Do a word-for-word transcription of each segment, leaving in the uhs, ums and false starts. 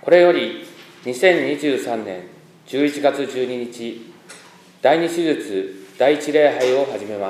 これよりにせんにじゅうさんねんじゅういちがつじゅうににち、第二手術第一礼拝を始めます。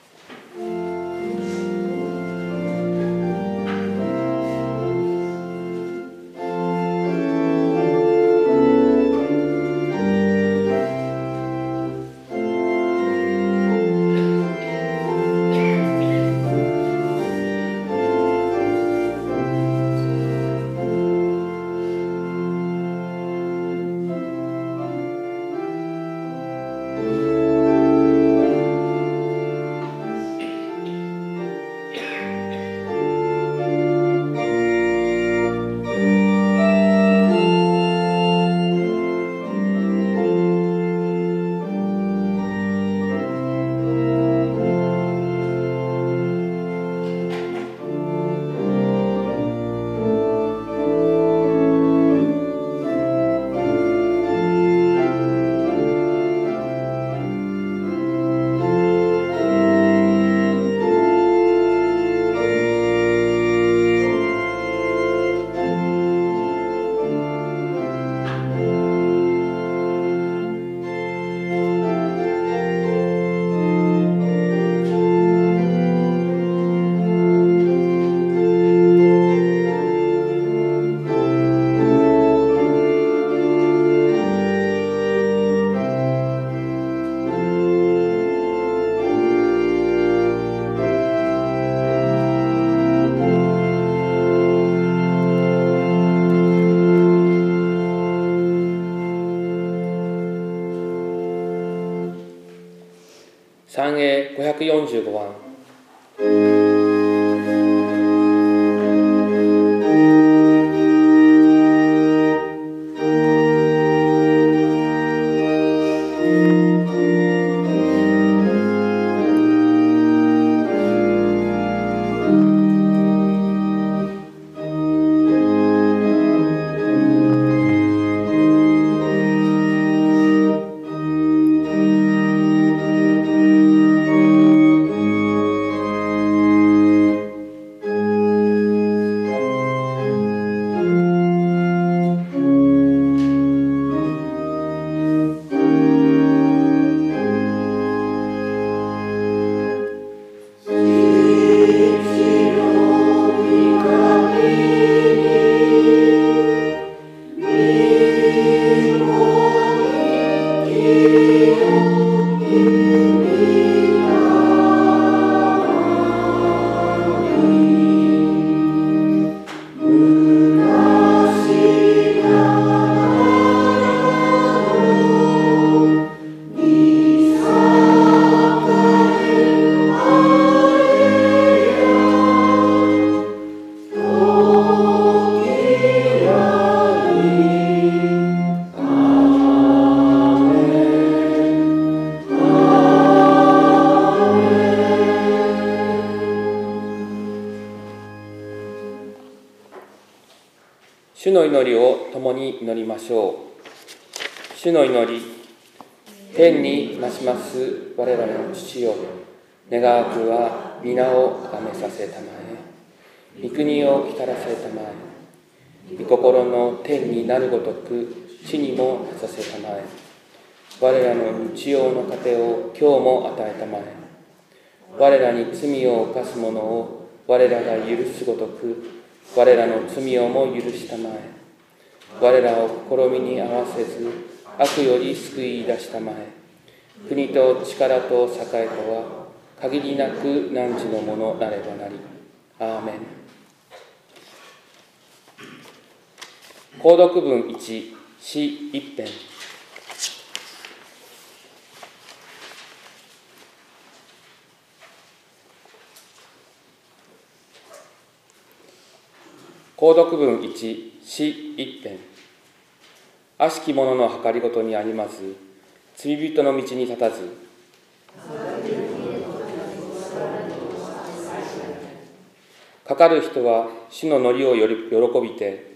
賛詠ごひゃくよんじゅうごばん。主の祈りを共に祈りましょう。主の祈り。天に増します我らの父よ、願わくは皆をあがめさせたまえ。御国を来たらせたまえ。御心の天になるごとく地にもなさせたまえ。我らの日用の糧を今日も与えたまえ。我らに罪を犯す者を我らが許すごとく我らの罪をも許したまえ。我らを試みに合わせず悪より救い出したまえ。国と力と栄えとは限りなく汝のものなればなり。アーメン。購読文いち、詩一編。購読文いち、詩一編。悪しき者の計りごとにありまず、罪人の道に立たず、かかる人は主の祈りを喜びて、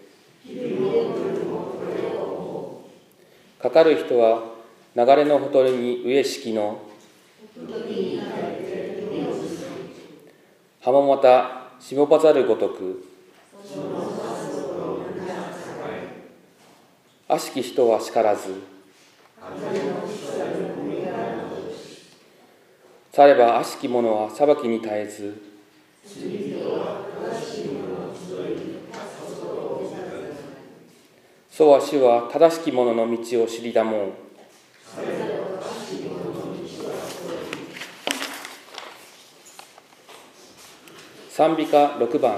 かかる人は流れのほとりに植え敷の葉もまたしもばざるごとく、 悪しき人は叱らず、されば悪しき者は裁きに絶えず、そうは主は正しき者の道を知りだもん。賛美歌ろくばん。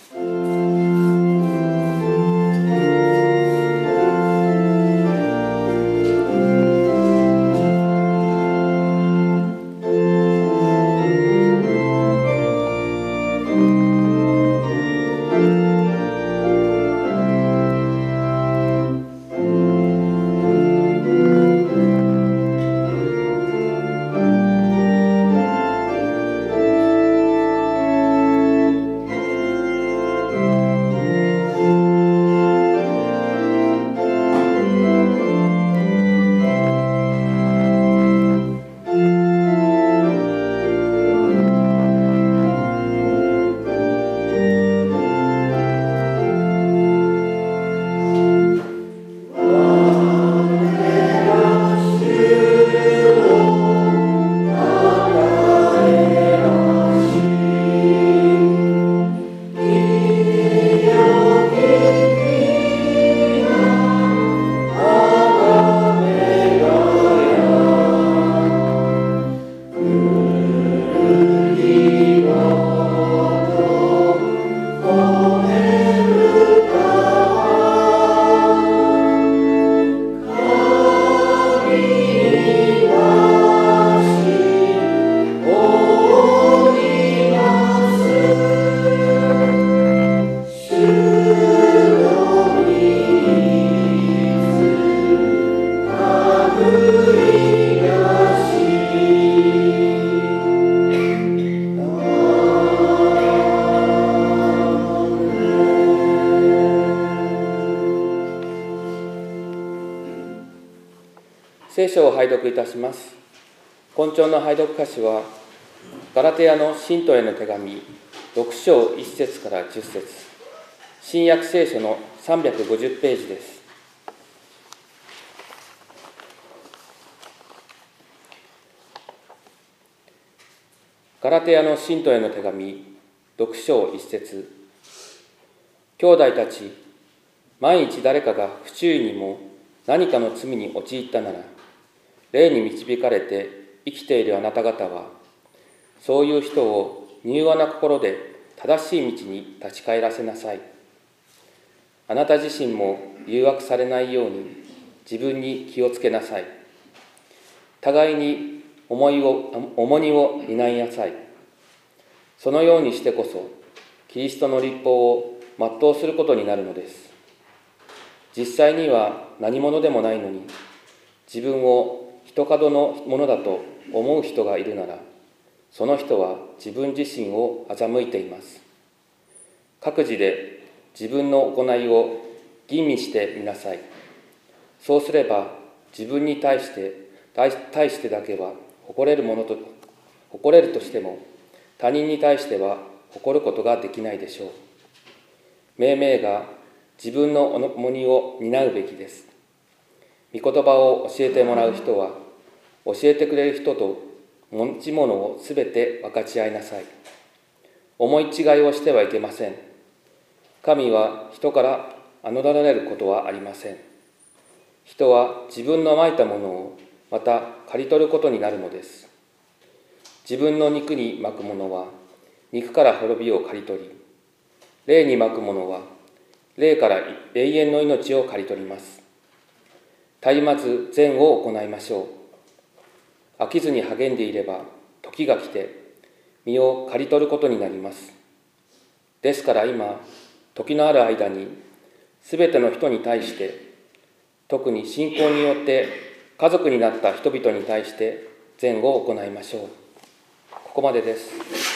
聖書を拝読いたします。今朝の拝読箇所は、ガラテヤの信徒への手紙、ろく章いち節からじゅっ節、新約聖書のさんびゃくごじゅうページです。ガラテヤの信徒への手紙、ろく章いち節、兄弟たち、万一誰かが不注意にも何かの罪に陥ったなら、霊に導かれて生きているあなた方は、そういう人を柔和な心で正しい道に立ち返らせなさい。あなた自身も誘惑されないように自分に気をつけなさい。互いに重いを重荷を担いなさい。そのようにしてこそ、キリストの律法を全うすることになるのです。実際には何者でもないのに、自分を一角のものだと思う人がいるなら、その人は自分自身を欺いています。各自で自分の行いを吟味してみなさい。そうすれば自分に対して対してだけは誇れるものと誇れるとしても、他人に対しては誇ることができないでしょう。命名が自分の重荷を担うべきです。御言葉を教えてもらう人は、教えてくれる人と持ち物をすべて分かち合いなさい。思い違いをしてはいけません。神は人から侮られることはありません。人は自分のまいたものをまた刈り取ることになるのです。自分の肉にまくものは肉から滅びを刈り取り、霊にまくものは霊から永遠の命を刈り取ります。絶えまず善を行いましょう。飽きずに励んでいれば、時が来て身を刈り取ることになります。ですから今、時のある間に、すべての人に対して、特に信仰によって家族になった人々に対して善を行いましょう。ここまでです。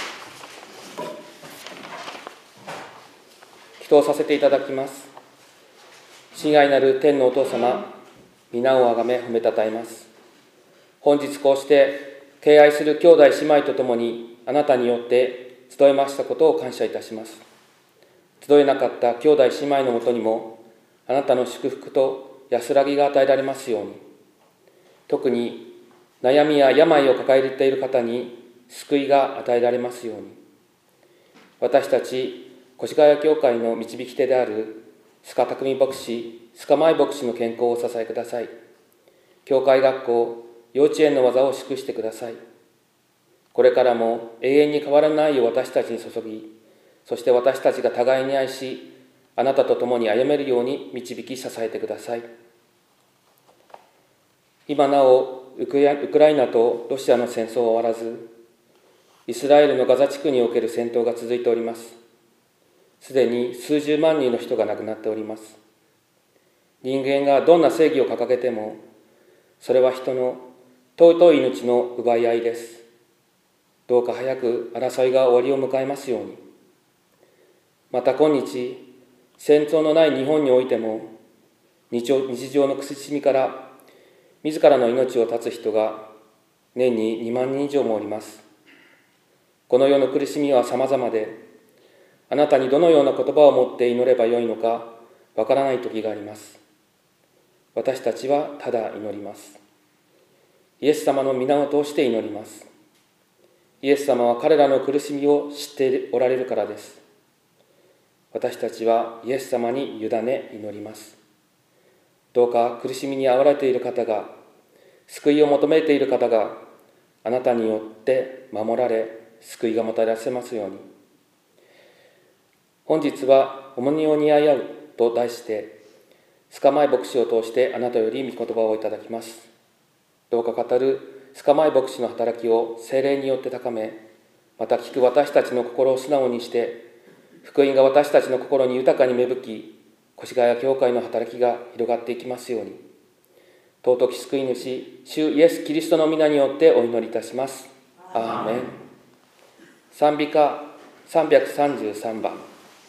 祈祷させていただきます。親愛なる天のお父様、皆をあがめ褒めたたえます。本日こうして敬愛する兄弟姉妹とともにあなたによって集えましたことを感謝いたします。集えなかった兄弟姉妹のもとにもあなたの祝福と安らぎが与えられますように。特に悩みや病を抱えている方に救いが与えられますように。私たち越谷教会の導き手である須賀匠牧師、須賀舞牧師の健康をお支えください。教会学校、幼稚園の技を祝してください。これからも永遠に変わらない愛を私たちに注ぎ、そして私たちが互いに愛し、あなたと共に歩めるように導き支えてください。今なおウクライナとロシアの戦争は終わらず、イスラエルのガザ地区における戦闘が続いております。すでに数十万人の人が亡くなっております。人間がどんな正義を掲げても、それは人の尊い命の奪い合いです。どうか早く争いが終わりを迎えますように。また今日、戦争のない日本においても、日常の苦しみから自らの命を絶つ人が年ににまんにん以上もおります。この世の苦しみは様々で、あなたにどのような言葉を持って祈ればよいのかわからない時があります。私たちはただ祈ります。イエス様の皆を通して祈ります。イエス様は彼らの苦しみを知っておられるからです。私たちはイエス様に委ね祈ります。どうか苦しみに遭われている方が、救いを求めている方が、あなたによって守られ、救いがもたらせますように。本日は重荷を担い合うと題して、須賀舞牧師を通してあなたより御言葉をいただきます。どうか語る須賀舞牧師の働きを聖霊によって高め、また聞く私たちの心を素直にして、福音が私たちの心に豊かに芽吹き、越谷教会の働きが広がっていきますように。尊き救い主、主イエス・キリストの皆によってお祈りいたします。アーメン。賛美歌さんびゃくさんじゅうさんばん。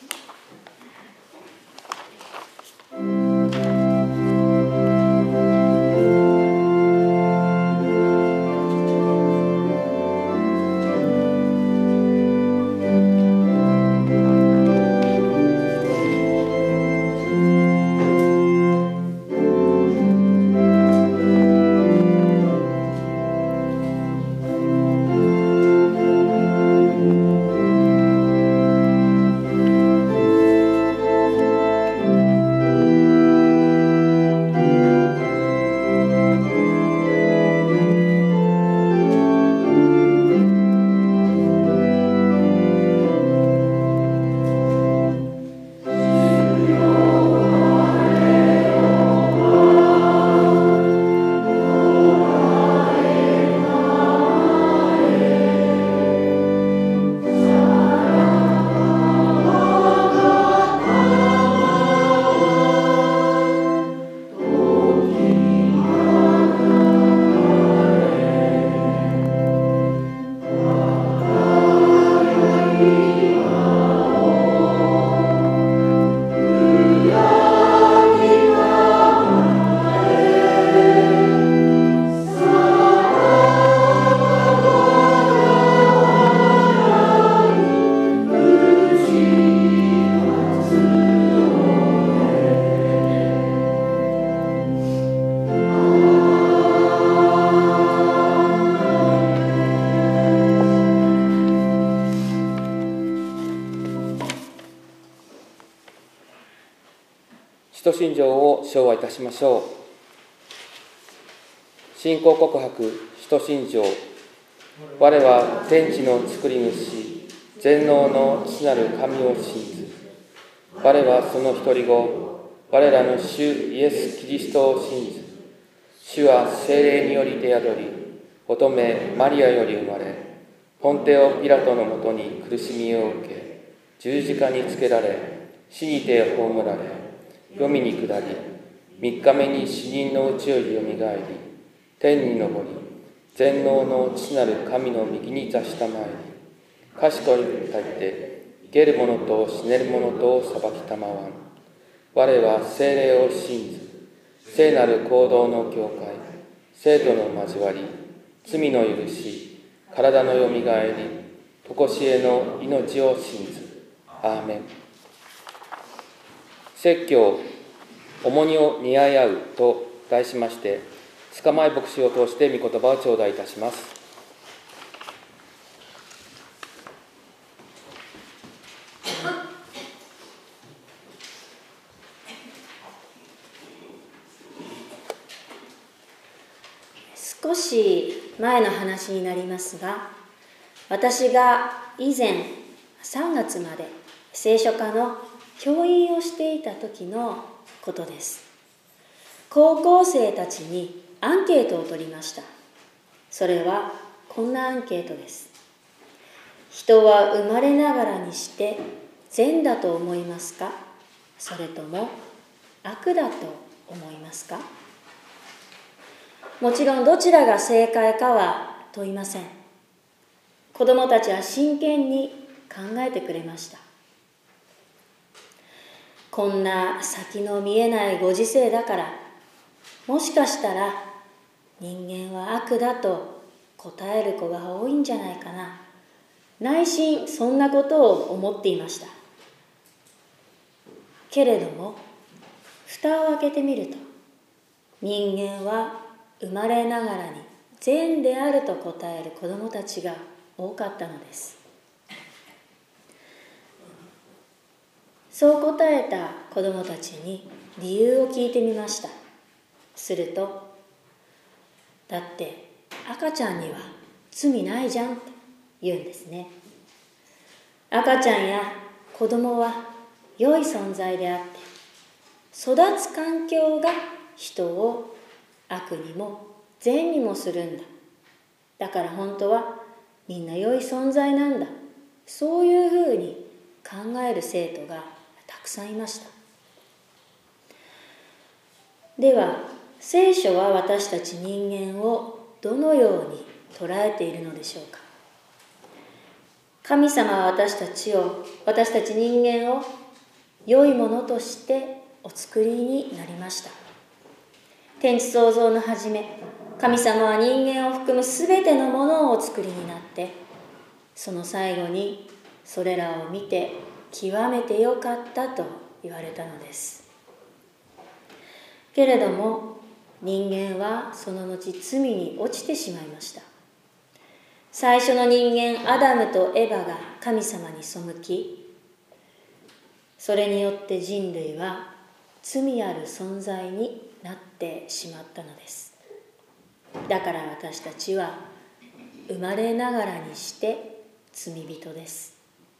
使徒信条を唱和いたしましょう。信仰告白、使徒信条。我は天地の作り主、全能の父なる神を信ず。我はその一人子、我らの主イエス・キリストを信ず。主は聖霊により出宿り、乙女マリアより生まれ、ポンテオ・ピラトのもとに苦しみを受け、十字架につけられ、死にて葬られ、黄泉に下り、三日目に死人のうちよりよみがえり、天に昇り、全能の父なる神の右に座したまえり、賢いに立って生ける者と死ねる者とを裁きたまわん。我は聖霊を信ず、聖なる行動の教会、生徒の交わり、罪の許し、体のよみがえり、とこしえの命を信ず。アーメン。説教重荷を担い合うと題しまして、塚前牧師を通して御言葉を頂戴いたします。 少し前の話になりますが、私が以前さんがつまで聖書科の教員をしていた時のことです。高校生たちにアンケートを取りました。それはこんなアンケートです。人は生まれながらにして善だと思いますか？それとも悪だと思いますか？もちろんどちらが正解かは問いません。子どもたちは真剣に考えてくれました。こんな先の見えないご時世だから、もしかしたら人間は悪だと答える子が多いんじゃないかな。内心そんなことを思っていました。けれども、蓋を開けてみると、人間は生まれながらに善であると答える子どもたちが多かったのです。そう答えた子どもたちに理由を聞いてみました。すると、だって赤ちゃんには罪ないじゃんって言うんですね。赤ちゃんや子どもは良い存在であって、育つ環境が人を悪にも善にもするんだ。だから本当はみんな良い存在なんだ。そういうふうに考える生徒がたくさんいました。では、聖書は私たち人間をどのように捉えているのでしょうか。神様は私たちを、私たち人間を良いものとしてお作りになりました。天地創造の初め、神様は人間を含むすべてのものをお作りになって、その最後にそれらを見て極めてよかったと言われたのです。けれども人間はその後罪に落ちてしまいました。最初の人間アダムとエバが神様に背き、それによって人類は罪ある存在になってしまったのです。だから私たちは生まれながらにして罪人です。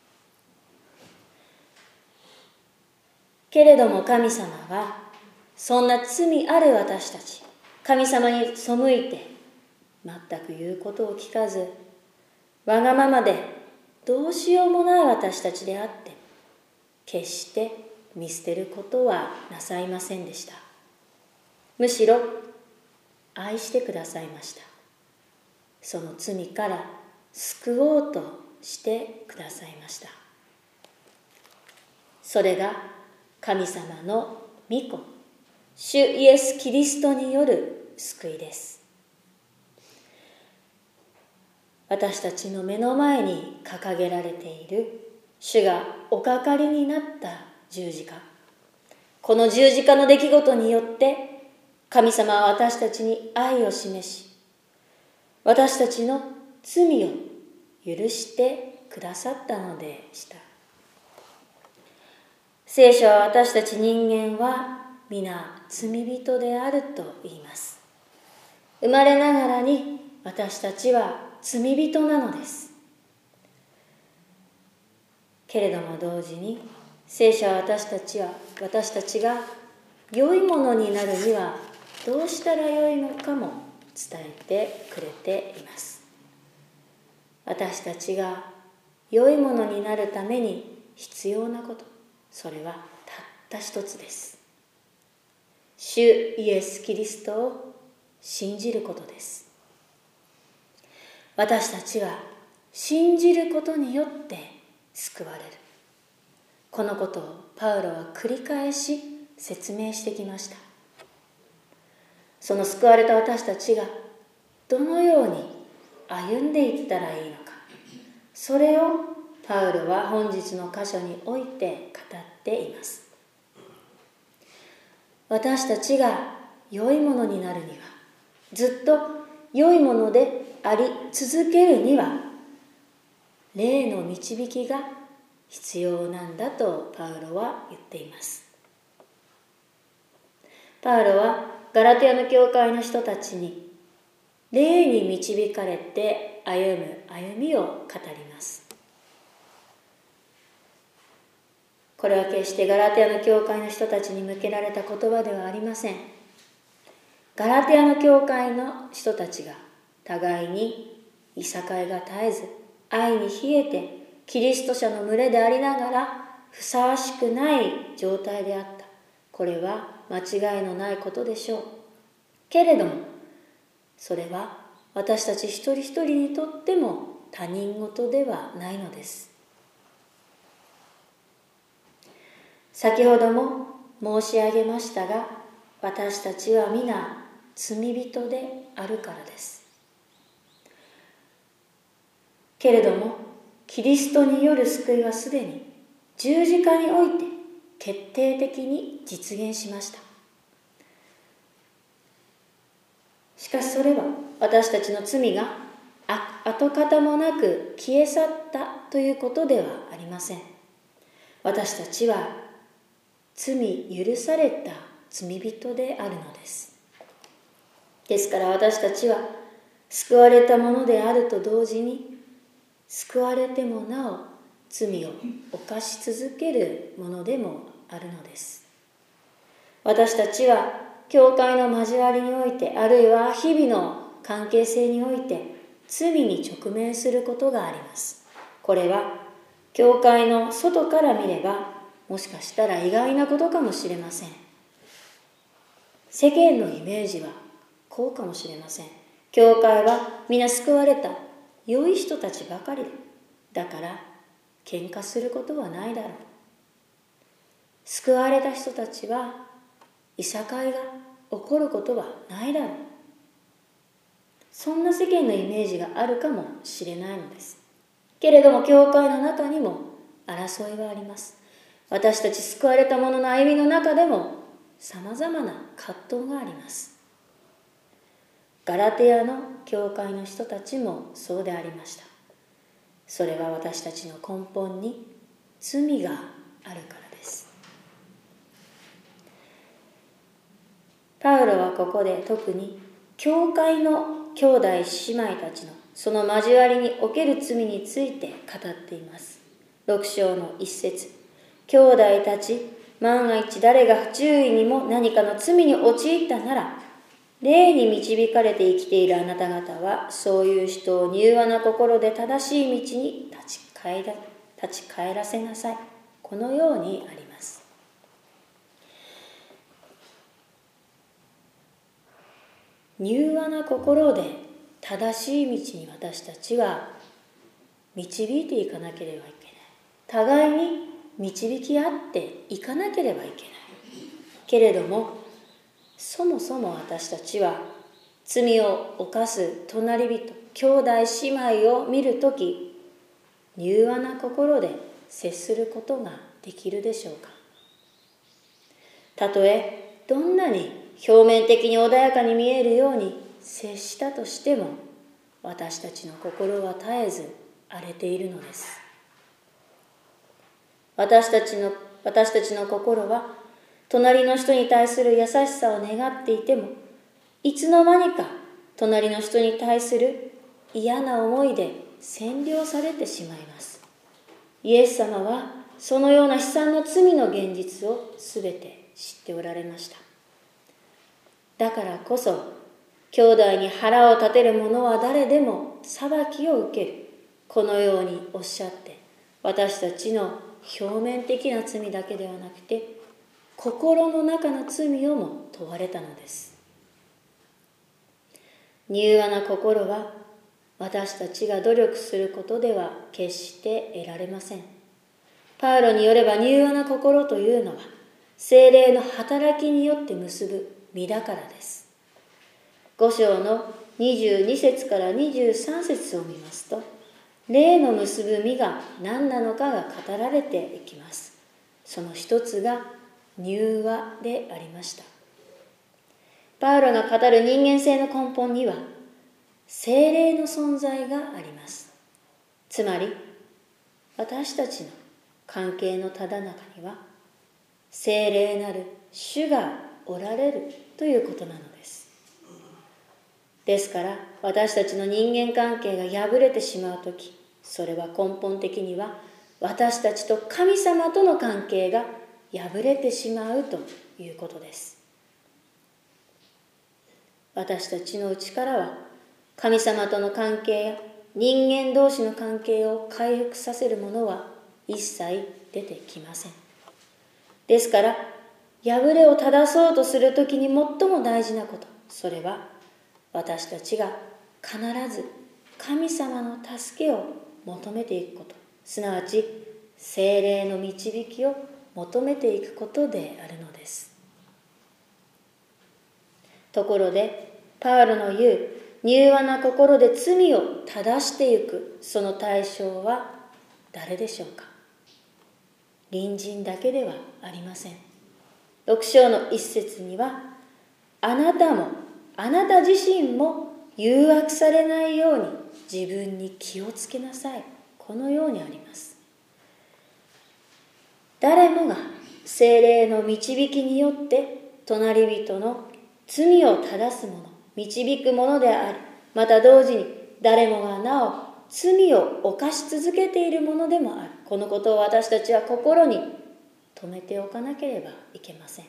けれども神様はそんな罪ある私たち、神様に背いて全く言うことを聞かず、わがままでどうしようもない私たちであって、決して見捨てることはなさいませんでした。むしろ愛してくださいました。その罪から救おうとしてくださいました。それが神様の御子、主イエス・キリストによる救いです。私たちの目の前に掲げられている主がおかかりになった十字架。この十字架の出来事によって神様は私たちに愛を示し、私たちの罪を許してくださったのでした。聖書は私たち人間は皆罪人であると言います。生まれながらに私たちは罪人なのです。けれども同時に聖書は私たちは私たちが良いものになるにはどうしたらよいのかも伝えてくれています。私たちが良いものになるために必要なこと、それはたった一つです。主イエス・キリストを信じることです。私たちは信じることによって救われる。このことをパウロは繰り返し説明してきました。その救われた私たちがどのように歩んでいったらいいのか、それをパウロは本日の箇所において語っています。 私たちが良いものになるには、ずっと良いものであり続けるには、霊の導きが必要なんだとパウロは言っています。パウロはガラテヤの教会の人たちに、霊に導かれて歩む歩みを語ります。これは決してガラテヤの教会の人たちに向けられた言葉ではありません。ガラテヤの教会の人たちが互いにいさかいが絶えず、愛に冷えてキリスト者の群れでありながらふさわしくない状態であった。これは間違いのないことでしょう。けれども、それは私たち一人一人にとっても他人事ではないのです。先ほども申し上げましたが、私たちは皆罪人であるからです。けれども、キリストによる救いはすでに十字架において決定的に実現しました。しかしそれは私たちの罪が跡形もなく消え去ったということではありません。私たちは罪許された罪人であるのです。ですから私たちは救われたものであると同時に、救われてもなお罪を犯し続けるものでもあるのです。私たちは教会の交わりにおいて、あるいは日々の関係性において罪に直面することがあります。これは教会の外から見ればもしかしたら意外なことかもしれません。世間のイメージはこうかもしれません。教会は皆救われた良い人たちばかりだ。だから喧嘩することはないだろう。救われた人たちはいさかいが起こることはないだろう。そんな世間のイメージがあるかもしれないのです。けれども教会の中にも争いはあります。私たち救われた者の歩みの中でもさまざまな葛藤があります。ガラテヤの教会の人たちもそうでありました。それは私たちの根本に罪があるからです。パウロはここで特に教会の兄弟姉妹たちのその交わりにおける罪について語っています。ろく章の一節、兄弟たち、万が一誰が不注意にも何かの罪に陥ったなら、霊に導かれて生きているあなた方は、そういう人を柔和な心で正しい道に立ち返ら、立ち返らせなさい。このようにあります。柔和な心で正しい道に私たちは導いていかなければいけない。互いに導き合っていかなければいけない。けれども、そもそも私たちは罪を犯す隣人、兄弟姉妹を見るとき、柔和な心で接することができるでしょうか。たとえどんなに表面的に穏やかに見えるように接したとしても、私たちの心は絶えず荒れているのです。私たちの、私たちの心は隣の人に対する優しさを願っていても、いつの間にか隣の人に対する嫌な思いで占領されてしまいます。イエス様はそのような悲惨な罪の現実をすべて知っておられました。だからこそ、兄弟に腹を立てる者は誰でも裁きを受ける。このようにおっしゃって、私たちの表面的な罪だけではなくて、心の中の罪をも問われたのです。柔和な心は私たちが努力することでは決して得られません。パウロによれば柔和な心というのは聖霊の働きによって結ぶ実だからです。ご章のにじゅうに節からにじゅうさん節を見ますと、霊の結ぶ実が何なのかが語られていきます。その一つが柔和でありました。 パウロが語る人間性の根本には聖霊の存在があります。つまり私たちの関係のただ中には聖霊なる主がおられるということなのです。ですから私たちの人間関係が破れてしまうとき、それは根本的には私たちと神様との関係が破れてしまうということです。私たちの内からは神様との関係や人間同士の関係を回復させるものは一切出てきません。ですから破れを正そうとするときに最も大事なこと、それは私たちが必ず神様の助けを求めていくこと、すなわち聖霊の導きを求めていくことであるのです。ところでパウロの言う柔和な心で罪を正していく、その対象は誰でしょうか。隣人だけではありません。六章の一節には、あなたもあなた自身も誘惑されないように自分に気をつけなさい、このようにあります。誰もが聖霊の導きによって隣人の罪を正すもの、導くものであり、また同時に誰もがなお罪を犯し続けているものでもある。このことを私たちは心に留めておかなければいけません。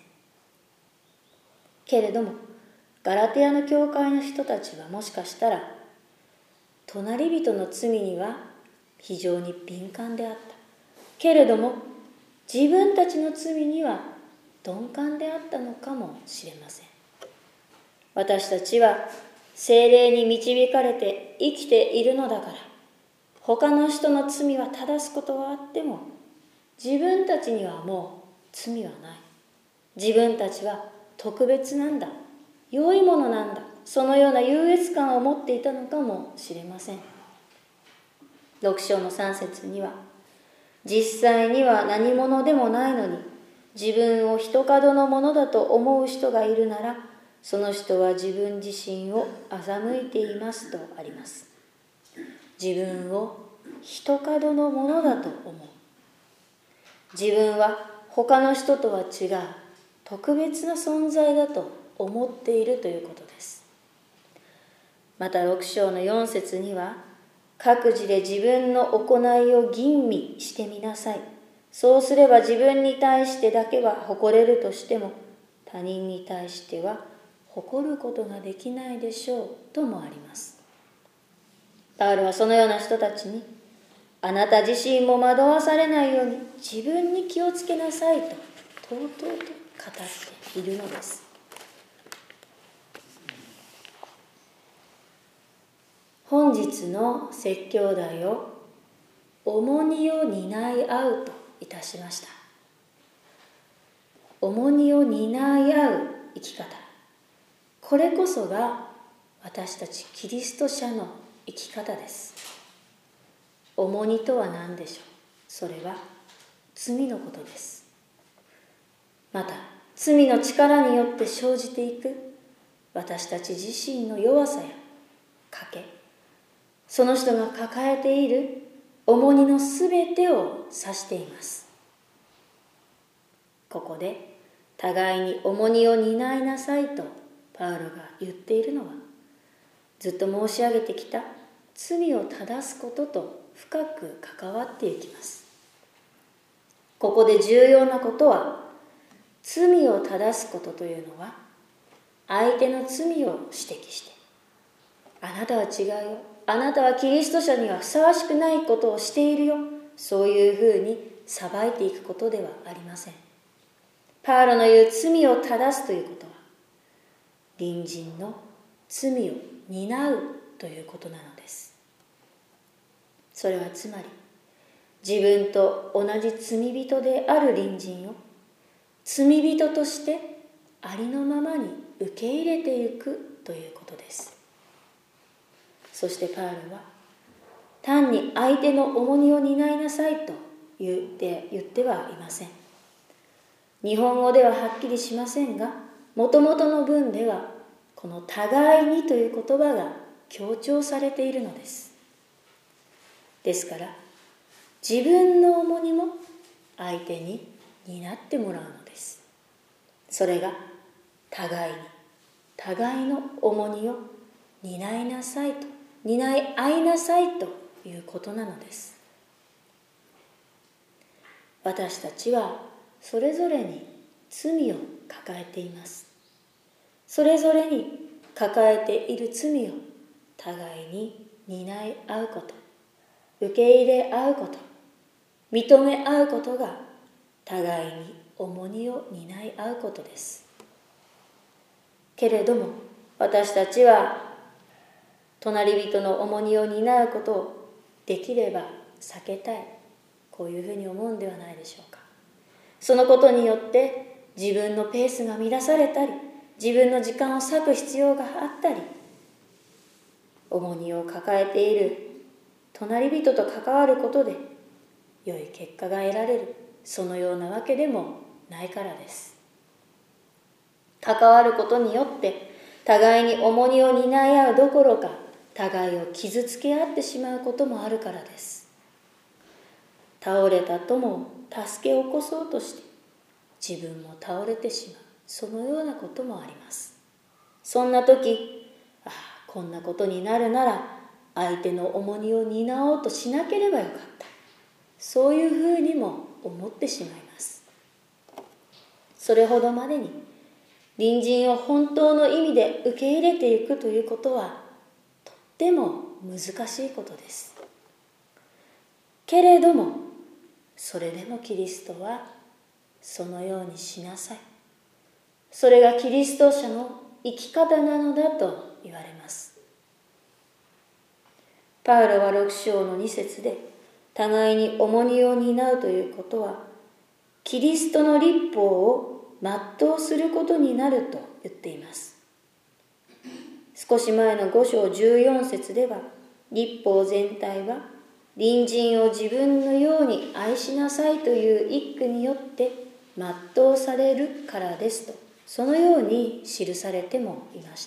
けれどもガラテヤの教会の人たちはもしかしたら隣人の罪には非常に敏感であった。けれども自分たちの罪には鈍感であったのかもしれません。私たちは聖霊に導かれて生きているのだから、他の人の罪は正すことはあっても自分たちにはもう罪はない。自分たちは特別なんだ、良いものなんだ、そのような優越感を持っていたのかもしれません。六章の三節には、実際には何者でもないのに自分を一角のものだと思う人がいるなら、その人は自分自身を欺いていますとあります。自分を一角のものだと思う。自分は他の人とは違う特別な存在だと思っているということです。また六章の四節には、各自で自分の行いを吟味してみなさい。そうすれば自分に対してだけは誇れるとしても、他人に対しては誇ることができないでしょうともあります。パウロはそのような人たちに、あなた自身も惑わされないように自分に気をつけなさいととうとうと語っているのです。本日の説教題を重荷を担い合うといたしました。重荷を担い合う生き方、これこそが私たちキリスト者の生き方です。重荷とは何でしょう。それは罪のことです。また罪の力によって生じていく私たち自身の弱さや賭け、その人が抱えている重荷のすべてを指しています。ここで互いに重荷を担いなさいとパウロが言っているのは、ずっと申し上げてきた罪を正すことと深く関わっていきます。ここで重要なことは、罪を正すことというのは相手の罪を指摘して、あなたは違うよ、あなたはキリスト者にはふさわしくないことをしているよ、そういうふうに裁いていくことではありません。パウロの言う罪を正すということは、隣人の罪を担うということなのです。それはつまり、自分と同じ罪人である隣人を罪人としてありのままに受け入れていくということです。そしてパウロは、単に相手の重荷を担いなさいと言って言ってはいません。日本語でははっきりしませんが、もともとの文ではこの互いにという言葉が強調されているのです。ですから、自分の重荷も相手に担ってもらうのです。それが互いに、互いの重荷を担いなさいと、担い合いなさいということなのです。私たちはそれぞれに罪を抱えています。それぞれに抱えている罪を互いに担い合うこと、受け入れ合うこと、認め合うことが互いに重荷を担い合うことです。けれども私たちは隣人の重荷を担うことをできれば避けたい、こういうふうに思うんではないでしょうか。そのことによって自分のペースが乱されたり、自分の時間を割く必要があったり、重荷を抱えている隣人と関わることで良い結果が得られる、そのようなわけでもないからです。関わることによって互いに重荷を担い合うどころか、互いを傷つけ合ってしまうこともあるからです。倒れた友を助け起こそうとして自分も倒れてしまう、そのようなこともあります。そんな時、ああこんなことになるなら相手の重荷を担おうとしなければよかった、そういうふうにも思ってしまいます。それほどまでに隣人を本当の意味で受け入れていくということはとっても難しいことです。けれどもそれでもキリストはそのようにしなさい、それがキリスト者の生き方なのだと言われます。パウロはろく章のに節で、互いに重荷を担うということはキリストの律法を全うすることになると言っています。少し前のご章じゅうよん節では、律法全体は隣人を自分のように愛しなさいという一句によって全うされるからですと、そのように記されてもいました。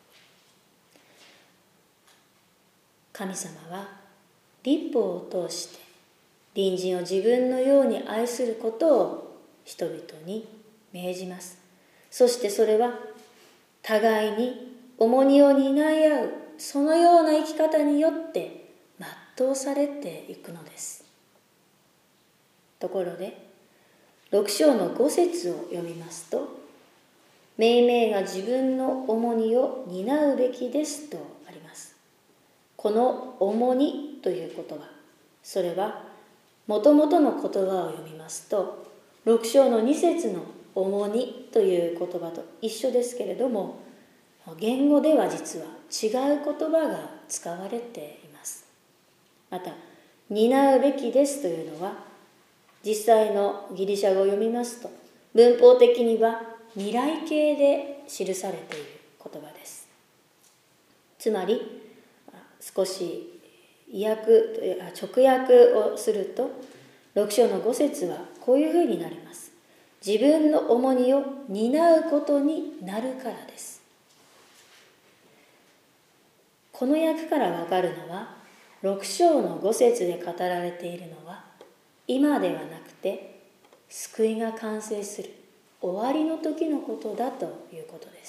神様は律法を通して隣人を自分のように愛することを人々に命じます。そしてそれは互いに重荷を担い合う、そのような生き方によって全うされていくのです。ところでろく章のご節を読みますと、命々が自分の重荷を担うべきですとあります。この重荷という言葉、それはもともとの言葉を読みますと、ろく章のに節の重荷という言葉と一緒ですけれども、言語では実は違う言葉が使われています。また、担うべきですというのは、実際のギリシャ語を読みますと、文法的には未来形で記されている言葉です。つまり、少し意訳、直訳をすると、ろく章のご節はこういうふうになります。自分の重荷を担うことになるからです。この訳からわかるのは、ろく章のご節で語られているのは、今ではなくて救いが完成する終わりの時のことだということです。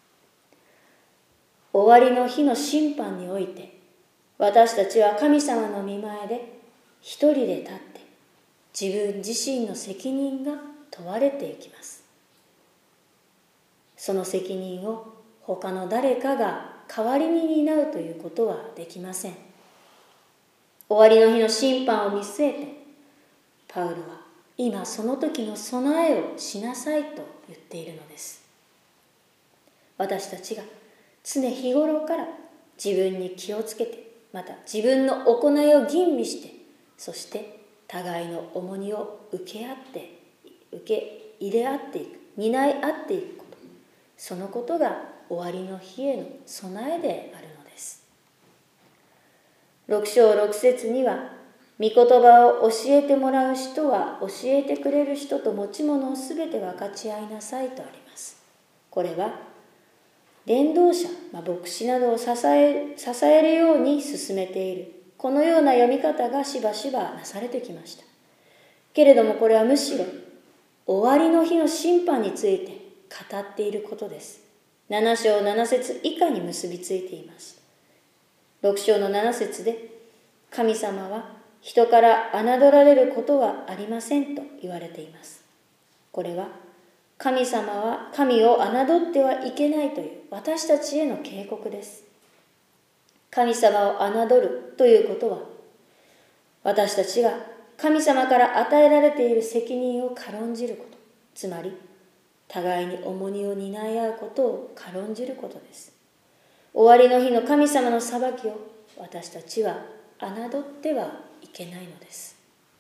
終わりの日の審判において、私たちは神様の御前で一人で立って自分自身の責任が問われていきます。その責任を他の誰かが代わりに担うということはできません。終わりの日の審判を見据えて、パウロは今その時の備えをしなさいと言っているのです。私たちが常日頃から自分に気をつけて、また自分の行いを吟味して、そして互いの重荷を受け合って、受け入れ合っていく、担い合っていくこと、そのことが終わりの日への備えであるのです。ろく章ろく節には、御言葉を教えてもらう人は教えてくれる人と持ち物をすべて分かち合いなさいとあります。これは伝道者、まあ、牧師などを支え、支えるように進めている、このような読み方がしばしばなされてきました。けれどもこれはむしろ終わりの日の審判について語っていることです。なな章なな節以下に結びついています。ろく章のなな節で、神様は人から侮られることはありませんと言われています。これは神様は神を侮ってはいけないという私たちへの警告です。神様を侮るということは、私たちが神様から与えられている責任を軽んじること、つまり互いに重荷を担い合うことを軽んじることです。終わりの日の神様の裁きを私たちは侮ってはいけないのです。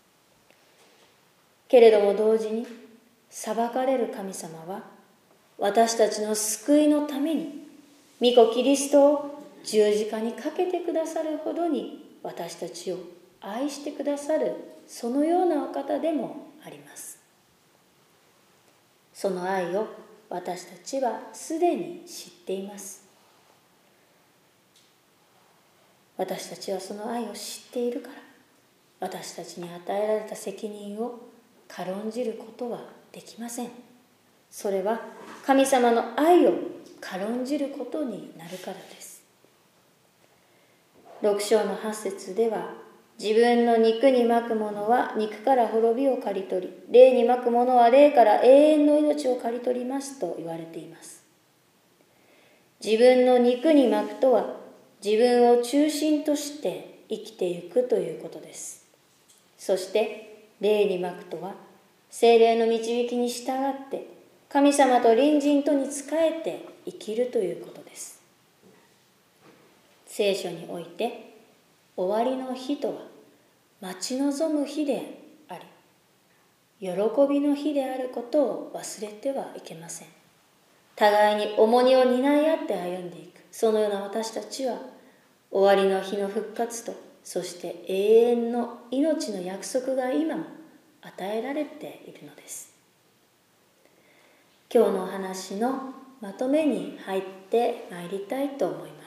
けれども同時に、裁かれる神様は私たちの救いのために御子キリストを十字架にかけてくださるほどに私たちを愛してくださる、そのようなお方でもあります。その愛を私たちはすでに知っています。私たちはその愛を知っているから、私たちに与えられた責任を軽んじることはできません。それは神様の愛を軽んじることになるからです。ろく章のはち節では、自分の肉にまくものは肉から滅びを刈り取り、霊にまくものは霊から永遠の命を刈り取りますと言われています。自分の肉にまくとは、自分を中心として生きていくということです。そして霊にまくとは、聖霊の導きに従って神様と隣人とに仕えて生きるということです。聖書において終わりの日とは待ち望む日であり、喜びの日であることを忘れてはいけません。互いに重荷を担い合って歩んでいく、そのような私たちは終わりの日の復活と、そして永遠の命の約束が今も与えられているのです。今日のお話のまとめに入ってまいりたいと思います。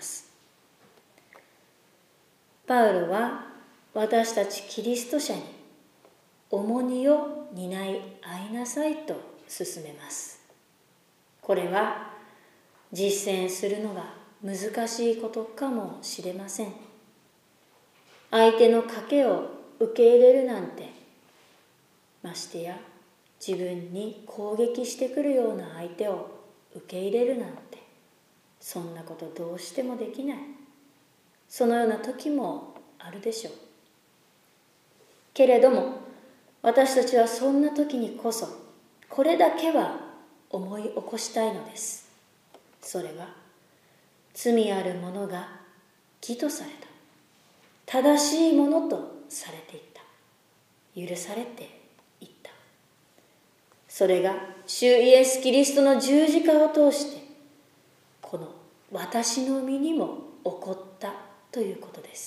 パウロは私たちキリスト者に重荷を担い合いなさいと勧めます。これは実践するのが難しいことかもしれません。相手の賭けを受け入れるなんて、ましてや自分に攻撃してくるような相手を受け入れるなんて、そんなことどうしてもできない。そのような時もあるでしょう。けれども私たちはそんな時にこそこれだけは思い起こしたいのです。それは罪ある者が義とされた、正しいものとされていった、許されていった。それが主イエス・キリストの十字架を通してこの私の身にも起こったということです。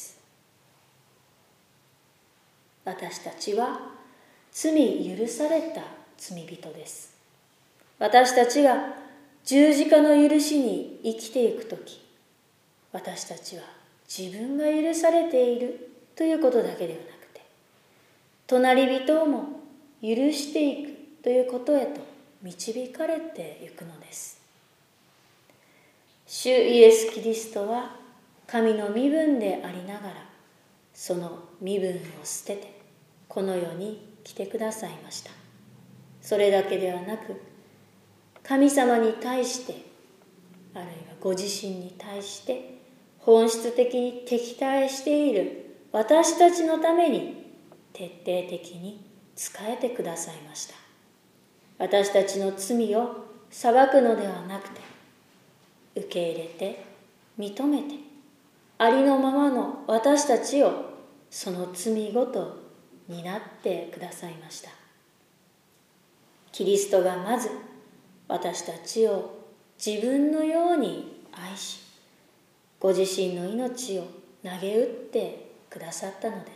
私たちは罪許された罪人です。私たちが十字架の許しに生きていくとき、私たちは自分が許されているということだけではなくて、隣人をも許していくということへと導かれていくのです。主イエス・キリストは神の身分でありながら、その身分を捨ててこの世に来てくださいました。それだけではなく、神様に対して、あるいはご自身に対して本質的に敵対している私たちのために徹底的に仕えてくださいました。私たちの罪を裁くのではなくて、受け入れて認めて、ありのままの私たちをその罪ごと担ってくださいました。キリストがまず私たちを自分のように愛し、ご自身の命を投げ打ってくださったのです。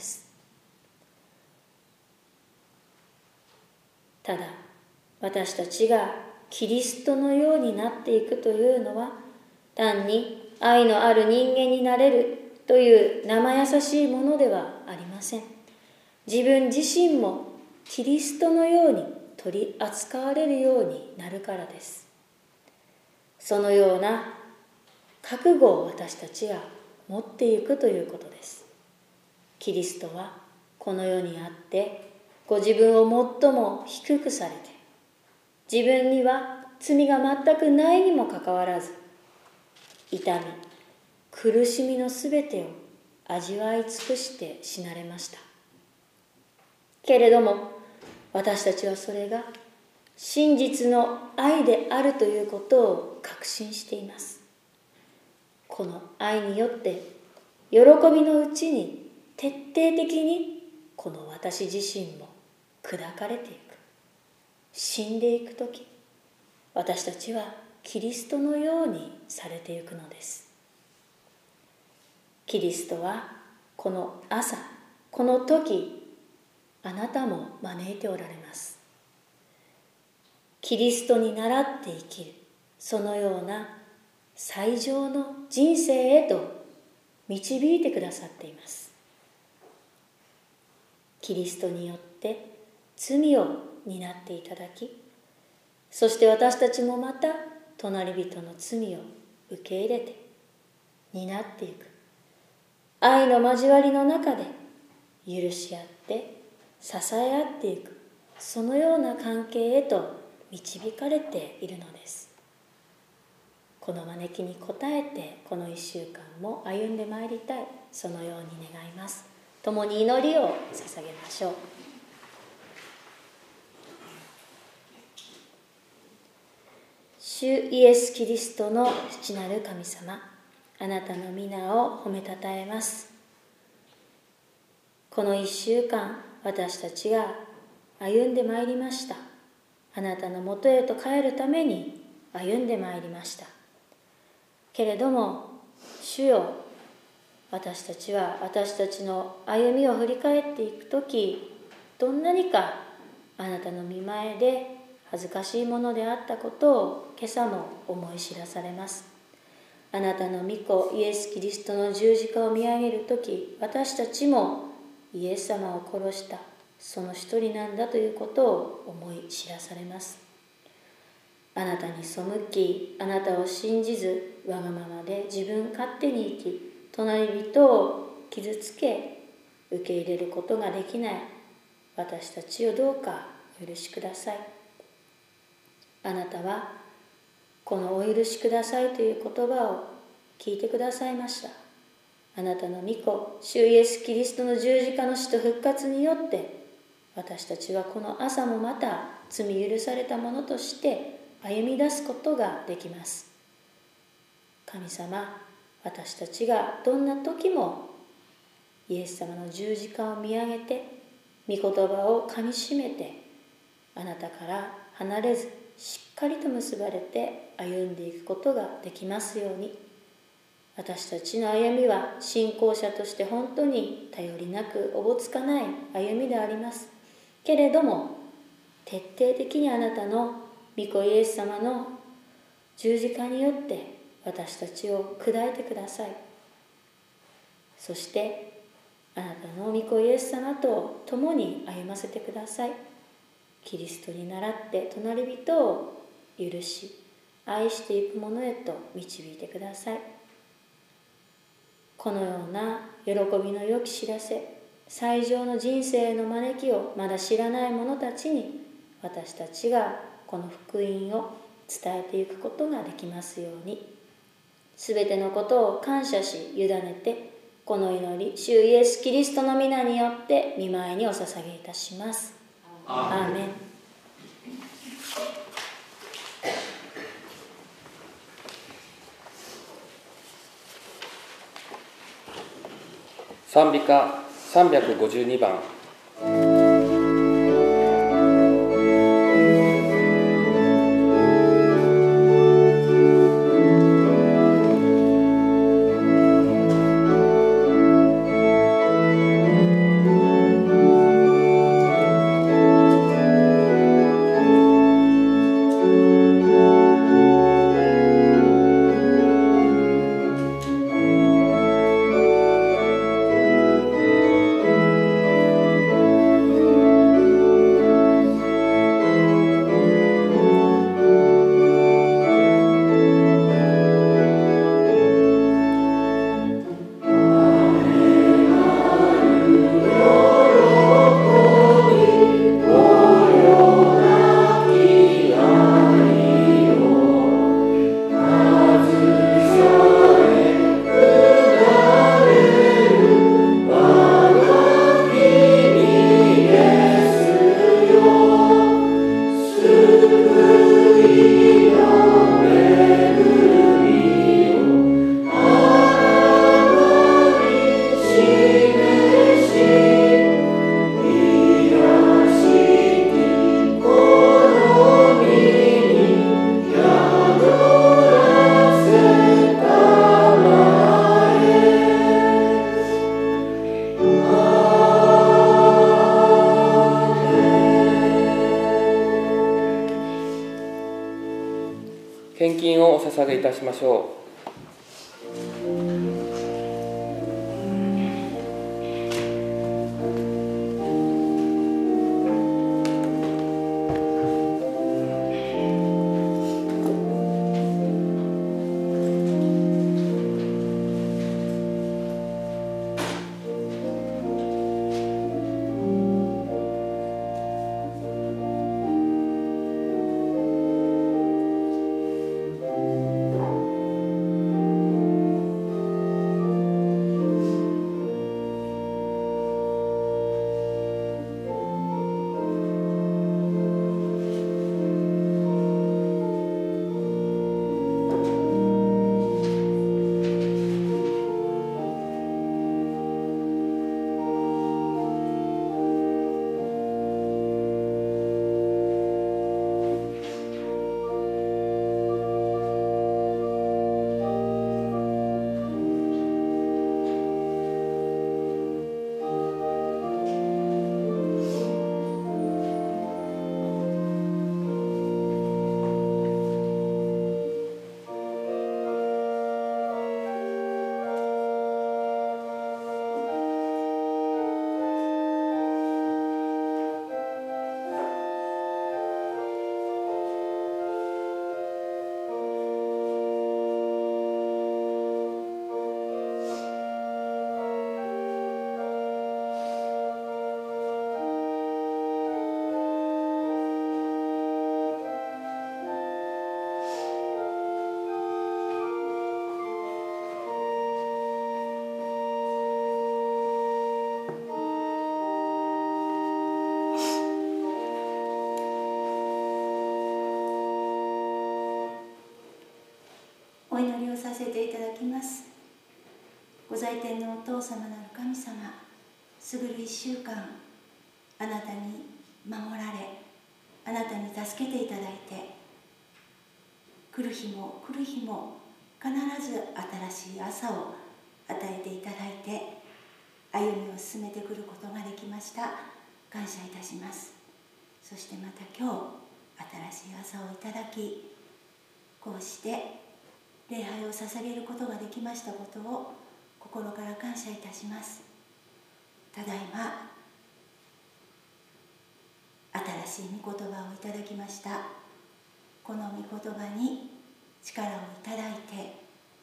ただ私たちがキリストのようになっていくというのは、 単に愛のある人間になれるという生優しいものではありません。自分自身もキリストのように取り扱われるようになるからです。そのような覚悟を私たちが持っていくということです。キリストはこの世にあってご自分を最も低くされて、自分には罪が全くないにもかかわらず、痛み、苦しみのすべてを味わい尽くして死なれました。けれども私たちはそれが真実の愛であるということを確信しています。この愛によって喜びのうちに徹底的にこの私自身も砕かれていく、死んでいくとき、私たちはキリストのようにされていくのです。キリストはこの朝、この時、あなたも招いておられます。キリストに倣って生きる、そのような最上の人生へと導いてくださっています。キリストによって罪を担っていただき、そして私たちもまた隣人の罪を受け入れて担っていく、愛の交わりの中で許し合って支え合っていく、そのような関係へと導かれているのです。この招きに応えてこの一週間も歩んでまいりたい、そのように願います。共に祈りを捧げましょう。主イエス・キリストの父なる神様、あなたの皆を褒めたたえます。この一週間、私たちが歩んでまいりました。あなたのもとへと帰るために歩んでまいりました。けれども、主よ、私たちは私たちの歩みを振り返っていくとき、どんなにかあなたの御前で恥ずかしいものであったことを今朝も思い知らされます。あなたの御子イエス・キリストの十字架を見上げるとき、私たちもイエス様を殺したその一人なんだということを思い知らされます。あなたに背き、あなたを信じず、わがままで自分勝手に生き、隣人を傷つけ、受け入れることができない私たちをどうかお許しください。あなたはこのお許しくださいという言葉を聞いてくださいました。あなたの御子、主イエス・キリストの十字架の死と復活によって、私たちはこの朝もまた罪許されたものとして歩み出すことができます。神様、私たちがどんな時もイエス様の十字架を見上げて、御言葉をかみしめて、あなたから離れずしっかりと結ばれて歩んでいくことができますように。私たちの歩みは信仰者として本当に頼りなくおぼつかない歩みであります。けれども徹底的にあなたの御子イエス様の十字架によって私たちを砕いてください。そしてあなたの御子イエス様と共に歩ませてください。キリストに倣って隣人を許し愛していくものへと導いてください。このような喜びの良き知らせ、最上の人生への招きをまだ知らない者たちに、私たちがこの福音を伝えていくことができますように。すべてのことを感謝し委ねて、この祈り、主イエス・キリストの皆によって御前にお捧げいたします。アーメン。 賛美歌さんびゃくごじゅうにばん。 献金をお捧げいたしましょう。 お祈りをさせていただきます。ご在天のお父様なる神様、すぐる一週間、あなたに守られ、あなたに助けていただいて、来る日も来る日も必ず新しい朝を与えていただいて、歩みを進めてくることができました。感謝いたします。そしてまた今日、新しい朝をいただき、こうして礼拝を捧げることができましたことを心から感謝いたします。ただいま新しい御言葉をいただきました。この御言葉に力をいただいて、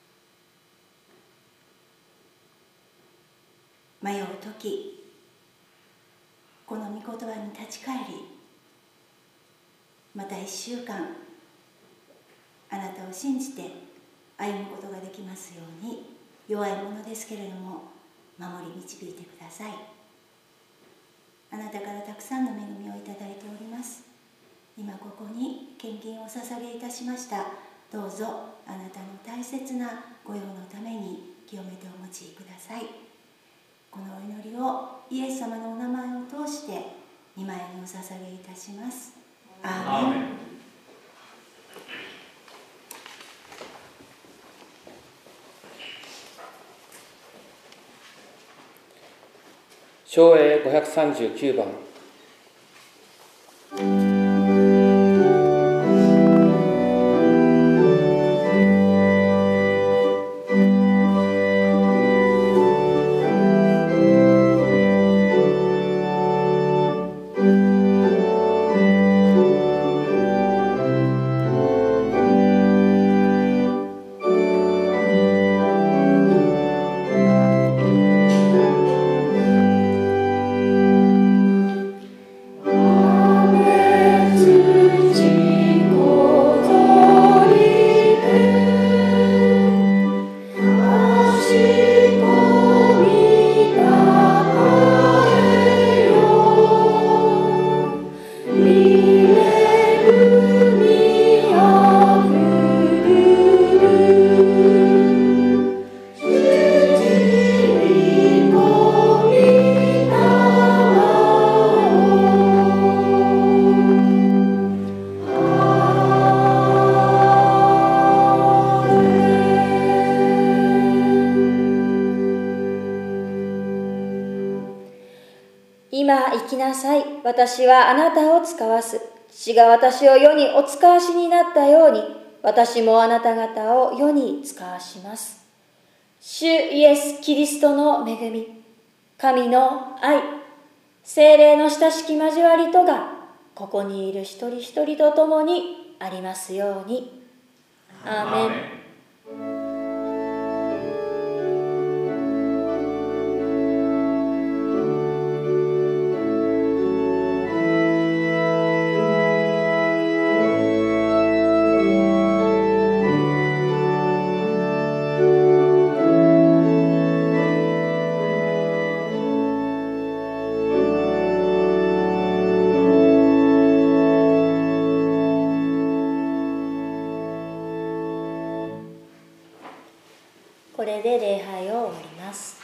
迷うとき、この御言葉に立ち返り、また一週間あなたを信じて歩むことができますように、弱いものですけれども守り導いてください。あなたからたくさんの恵みをいただいております。今ここに献金をお捧げいたしました。どうぞあなたの大切な御用のために清めてお持ちください。このお祈りをイエス様のお名前を通して御前にお捧げいたします。アーメン。 唱詠ごひゃくさんじゅうきゅうばん。 私はあなたを使わす。父が私を世にお使わしになったように、 私もあなた方を世に使わします。主イエス・キリストの恵み、神の愛、聖霊の親しき交わりとが、ここにいる一人一人と共にありますように。アーメン。これで礼拝を終わります。